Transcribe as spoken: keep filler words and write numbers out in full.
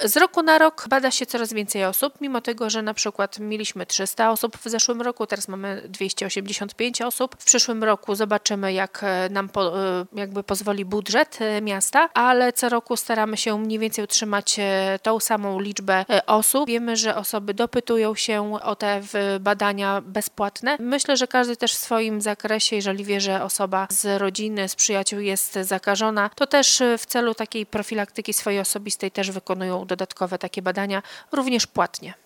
Z roku na rok bada się coraz więcej osób, mimo tego, że na przykład mieliśmy trzysta osób w zeszłym roku, teraz mamy dwieście osiemdziesiąt pięć osób. W przyszłym roku zobaczymy, jak nam po, jakby pozwoli budżet miasta, ale co roku staramy się mniej więcej utrzymać tą samą liczbę osób. Wiemy, że osoby dopytują się o te badania bezpłatne. Myślę, że każdy też w swoim zakresie, jeżeli wie, że osoba z rodziny, z przyjaciół jest zakażona, to też w celu takiej profilaktyki swojej osobistej też wykonują dodatkowe takie badania, również płatnie.